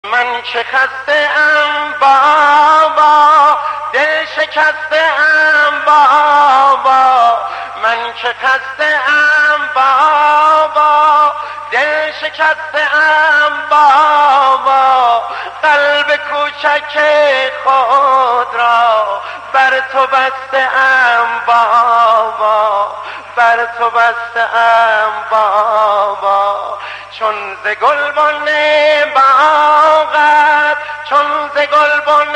من شکسته ام بابا، دل شکسته ام بابا، من شکسته ام بابا، دل شکسته ام بابا، قلب کوچک خود را بر تو بسته ام بابا، بر تو بسته ام بابا. چون ز گلبن باغت، چون ز گلبن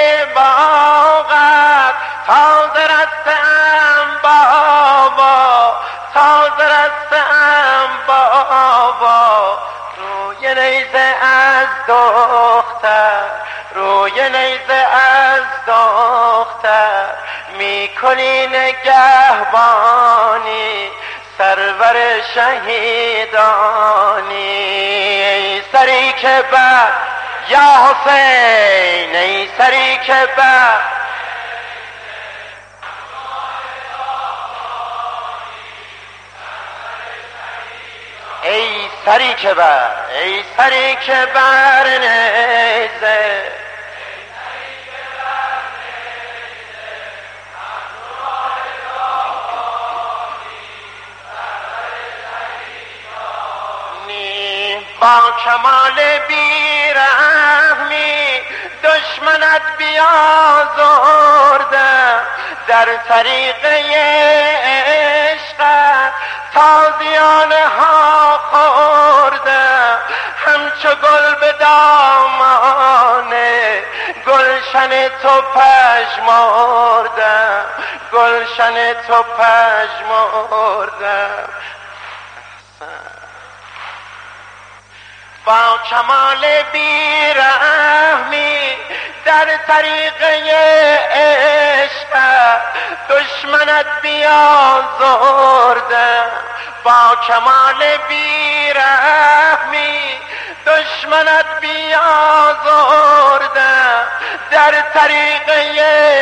باغت تازه رسته‌ام بابا، تازه رسته‌ام بابا. روی نیزه از دختر، روی نیزه از دختر میکنی نگهبانی، سرور شهیدانی. ای سری که بر یا حسین، ای سری که بر ای سری که بر، ای سری که بر نیزه، با کمال بیرحمی دشمنت بیازردم، در طریقه عشقت تازیانه ها خوردم. همچو گل به دامان گلشن تو پژمردم، گلشن تو پژمردم. با کمال بیرحمی در طریقه عشقت دشمنت بیازردم، با کمال بیرحمی دشمنت بیازردم، در طریقه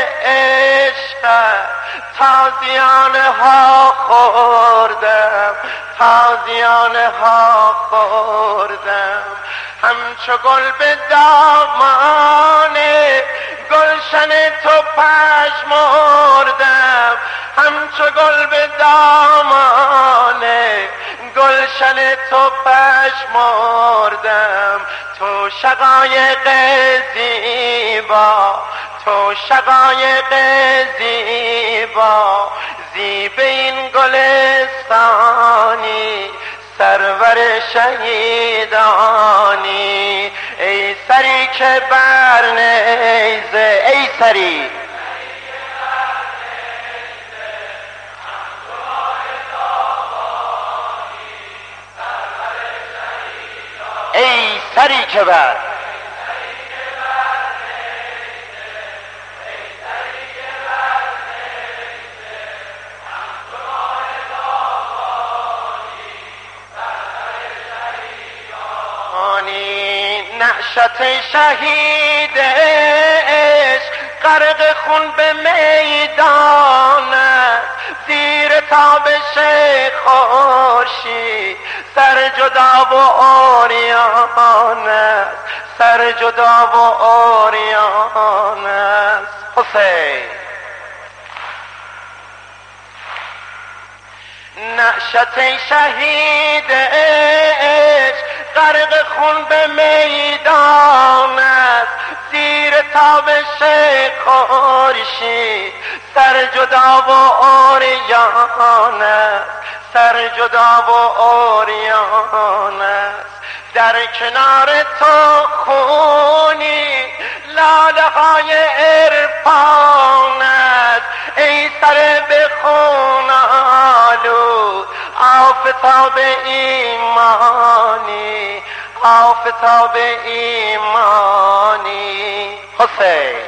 عشقت تازیانه ها خوردم، تازیانه ها خوردم. همچو گل به دامان گلشن تو پژمردم، همچو گل به دامان گلشن تو پژمردم. تو شقایق زیبا، تو شقایق زیبا، زیب این گلستانی، سرور شهیدانی. ای سری که بر نیزه، ای سری ای سری که بر نعشت شهید عشق غرق خون به میدان است، زیر تابش خورشید سر جدا و عریان است، سر جدا و عریان است. حسین نعشت شهید عشق غرق خون به میدان است، زیر تابش خورشید سر جدا و عریان است، سر جدا و عریان است. در کنار تو خونی لاله های عرفان است، ای سر به خون آلود آفتاب ایمانی، آفتاب ایمانی. حسین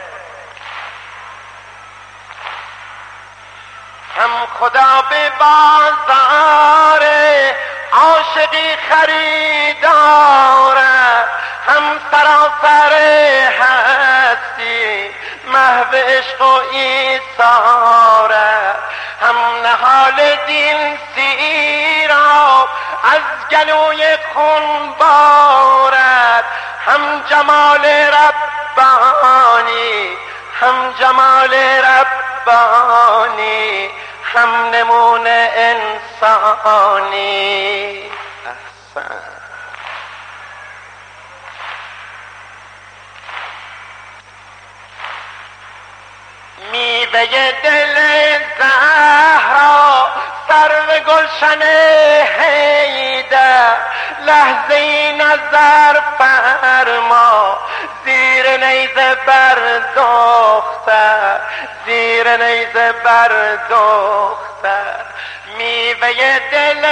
هم خدا به بازار عاشقی خریدارد، هم سراسر هستی محو عشق و ایثارت، هم نهال دین سیراب از گلوی خون بارد، هم جمال ربانی، هم جمال ربانی، هم نمونه انسانی. احسن. میوه دل زهرا سرو گلشن حیدر، لحظه نظر فرما زیر نیزه بر دختر، زیر نیزه بر دختر. میوه دل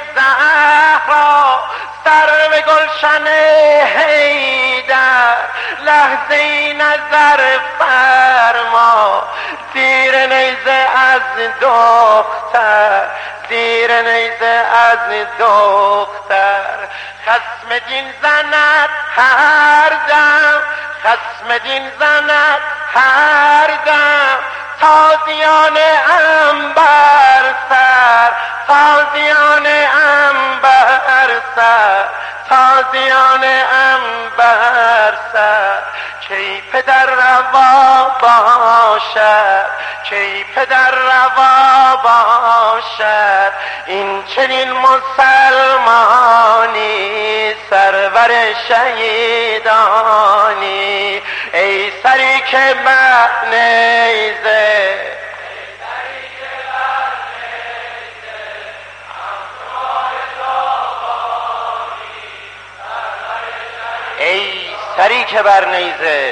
زهرا سرو گلشن حیدر، لحظه نظر فرما زیر نیزه از دختر، زیر نیزه از دختر. خصم دین زند هر دم، خصم دین زند هر دم، تازیان عنبر سر، تازیان عنبر سر، تازیان عنبر سر. کی پدر روا باشد، کی پدر روا باشد، این چنین مسلمانی سرور شهیدانی. ای سری که بر نیزه، ای سری که بر نیزه،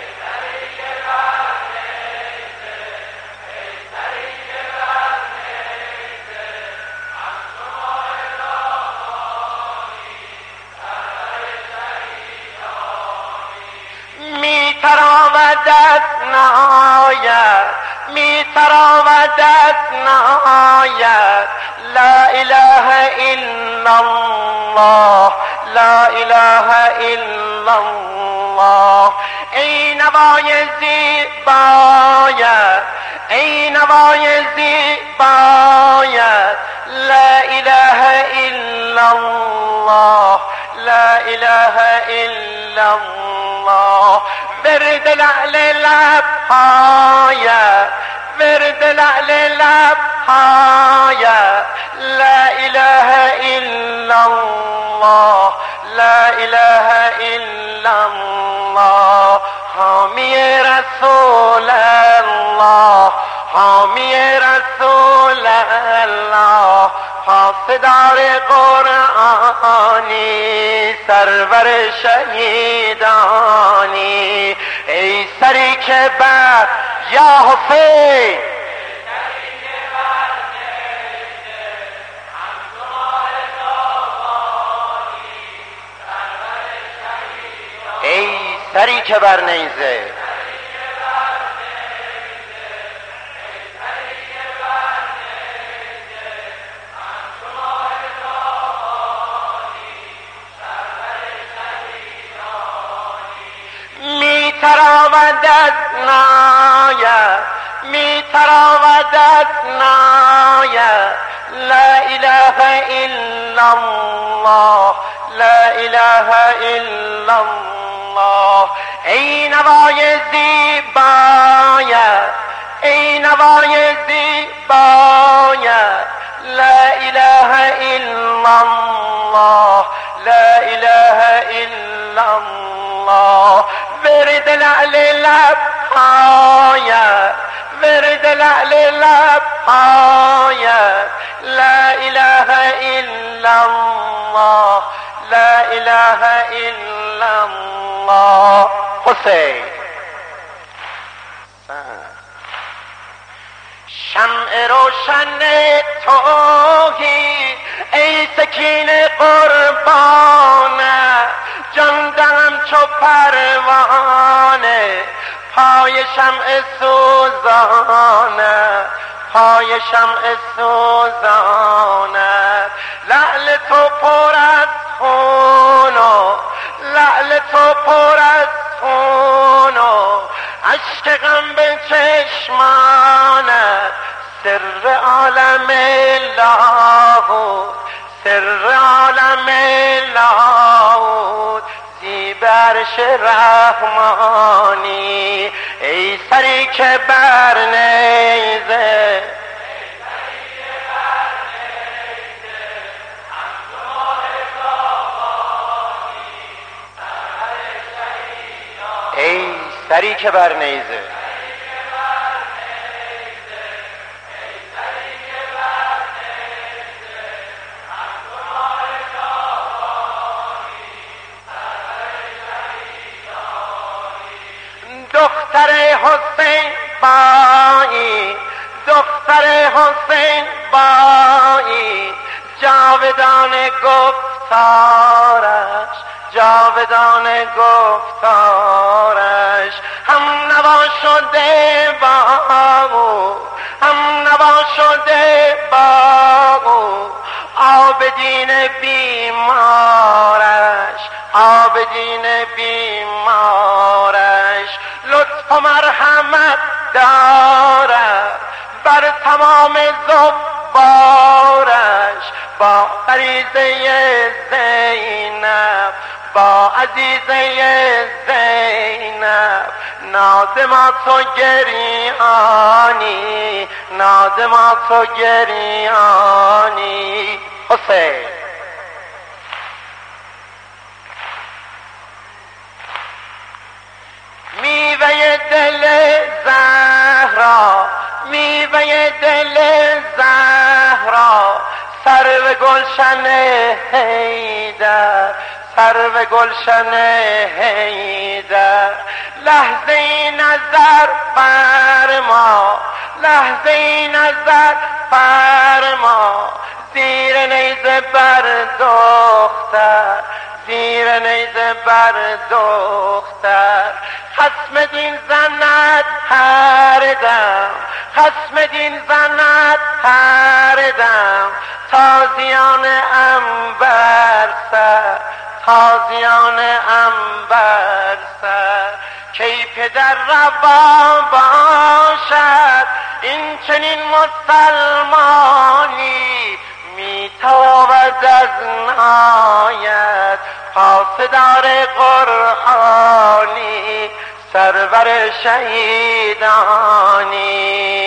می تراودت نهایت، می تراودت نهایت، لا اله الا الله، لا اله الا الله. ای نوای زیبایت، ای نوای زیبایت، لا اله الا الله، لا اله الا الله. ورد لعل لبهایت، ورد لعل لبهایت، لا اله الا الله، لا اله الا الله. حامی رسول الله، حامی رسول الله، پاسدار قرآنی سرور شهیدانی. ای سری که بر یا حسین، ای سری که بر نیزه، می تراودت نایت، می تراودت نایت، لا اله الا الله، لا اله الا الله. ای نوای زیبایت، ای نوای زیبایت، لا اله الا الله، لا اله الا الله. ورد لعل لبهایت، ورد لعل لبهایت، لا اله الا الله، لا اله الا الله. حسین شمع روشن توحید، ای سکینه قربانه، جان دهم چو پروانه، پای شمع سوزانه، پای شمع سوزانه. لعل تو پر از خون و لعل تو پر از خون و اشک غم به چشمانت، سر عالم لاهوت، سر عالم لاهوت. زیبا برش رحمانی، ای سری که بر نیزه ای سری که بر نیزه دختر حسین بایی، دختر حسین بایی، جاودان گفتارش، جاودان گفتارش، هم نوا شده با او، هم نوا شده با او، عابدین بیمارش، عابدین بیمارش، لطف و مرحمت دارد بر تمام زبارش، با غریزه زینب، با عزیزه زینب، نادمات و گریانی، نادمات و گریانی. حسین میوه دل زهرا، میوه دل زهرا، سرو گلشن حیدر، سرو گلشن حیدر، لحظه نظر فرما، لحظه نظر فرما، زیر نیزه بر دختر، زیر نیزه بر دختر، خصم دین زند هر دم، خصم دین زند هر دم، تازیان عنبر سر، تازیان عنبر سر، کی پدر روا باشد این چنین مسلمانی، میتابد از نهایت پاسدار قرآنی، سرور شهیدانی.